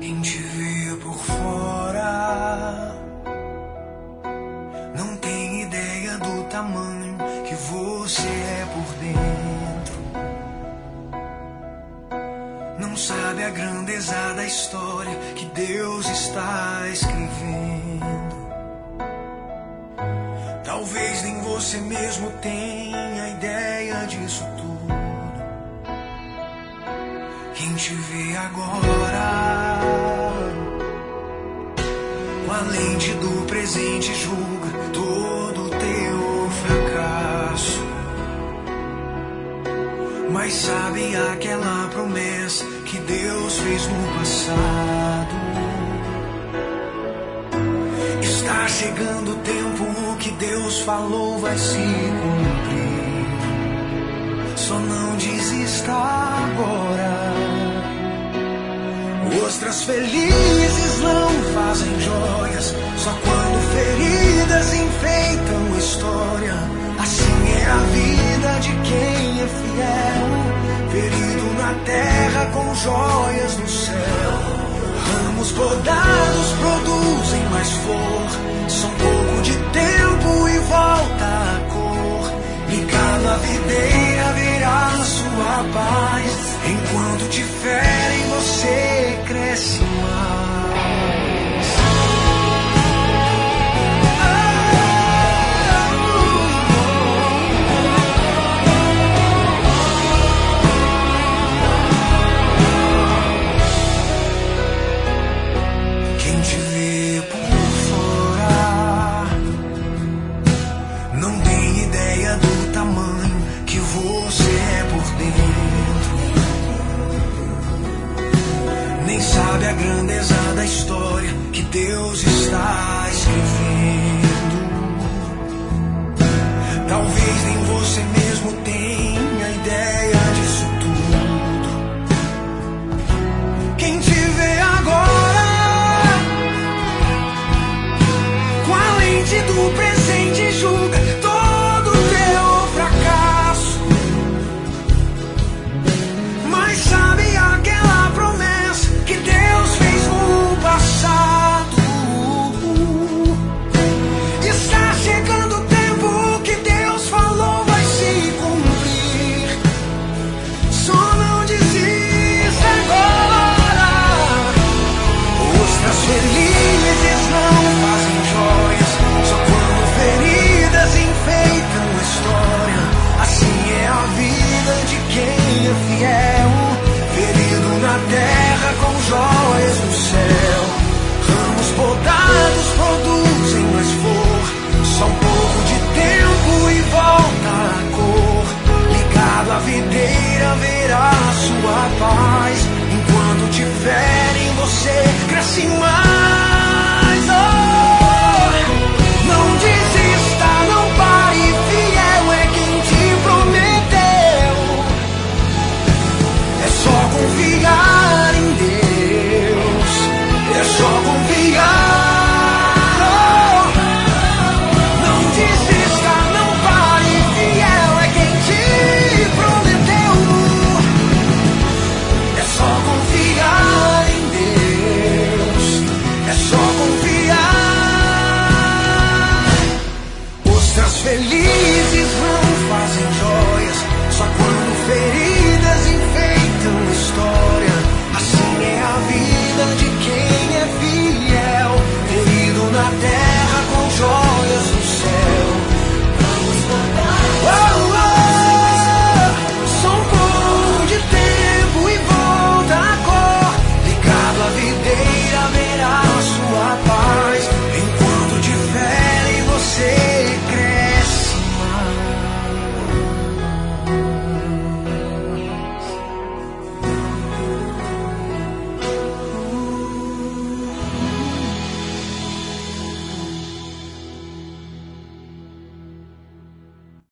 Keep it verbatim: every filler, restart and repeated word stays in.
Quem te vê por fora não tem ideia do tamanho que você é por dentro. Não sabe a grandeza da história que Deus está escrevendo. Talvez nem você mesmo tenha ideia disso tudo. Quem te vê agora, com a lente do presente, julga todo o teu fracasso. Mas sabe aquela promessa que Deus fez no passado? Está chegando o tempo, o que Deus falou vai se cumprir. Só não desista agora. Ostras felizes não fazem joias, só quando feridas enfeitam história. Assim é a vida de quem é fiel, ferido na terra com joias no céu. Ramos podados produzem mais flor, são pouco de tempo e volta a cor. Ligado à videira virá a sua paz, enquanto te ferem você cresce mais. Quem te vê por fora não tem ideia do tamanho que você é por dentro. Nem sabe a grandeza da história que Deus está escrevendo. Talvez nem